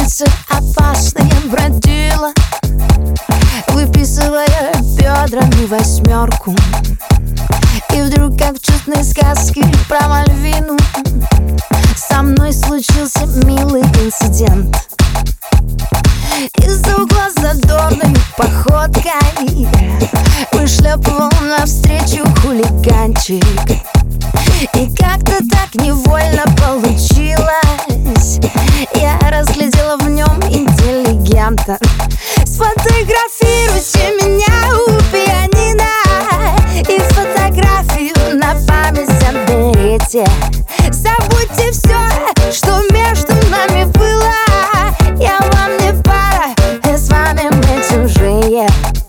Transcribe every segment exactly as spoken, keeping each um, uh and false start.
улице опасные бродила, выписывая бедрами восьмерку. И вдруг, как в чудной сказке про Мальвину, со мной случился милый инцидент. Из-за угла задорной походкой вышлепывал навстречу хулиганчик. И как-то так невольно получилось, я разглядела в нем интеллигента. Сфотографируйте меня у пианино и фотографию на память заберите. Забудьте все, что между нами было. Я вам не пара, и с вами мы чужие.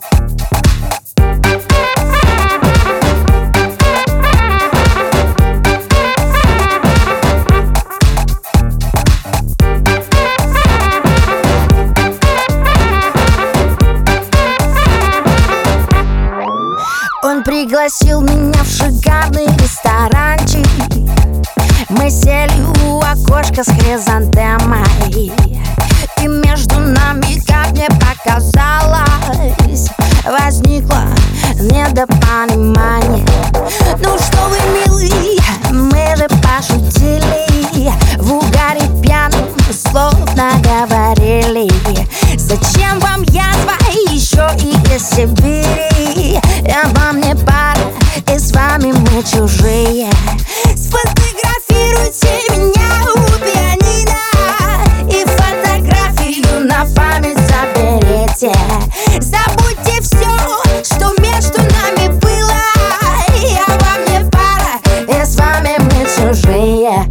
Он пригласил меня в шикарный ресторанчик. Мы сели у окошка с хризантемой, и между нами, как мне показалось, возникло недопонимание. Ну что вы, милый, мы же пошутили, в угаре пьяным словно говорили. Зачем вам язва еще и из Сибири? Я вам не пара, и с вами мы чужие. Сфотографируйте меня у пианино и фотографию на память заберите. Забудьте все, что между нами было. Я вам не пара, и с вами мы чужие.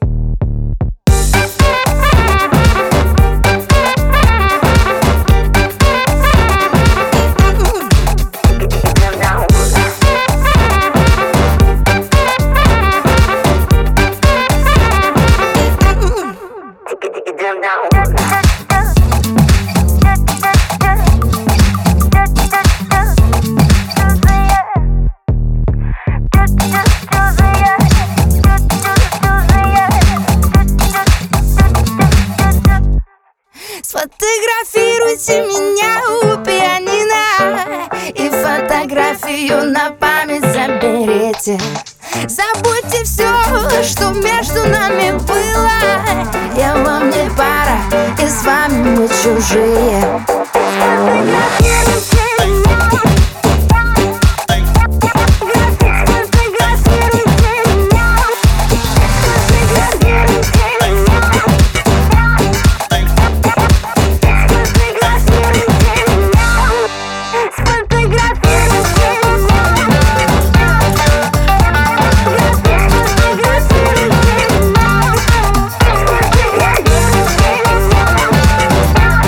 Сфотографируйте меня у пианино и фотографию на память заберите. Забудьте все, что между нами было. Я вам не пара, и с вами мы чужие.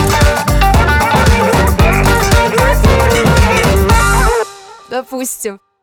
Допустим.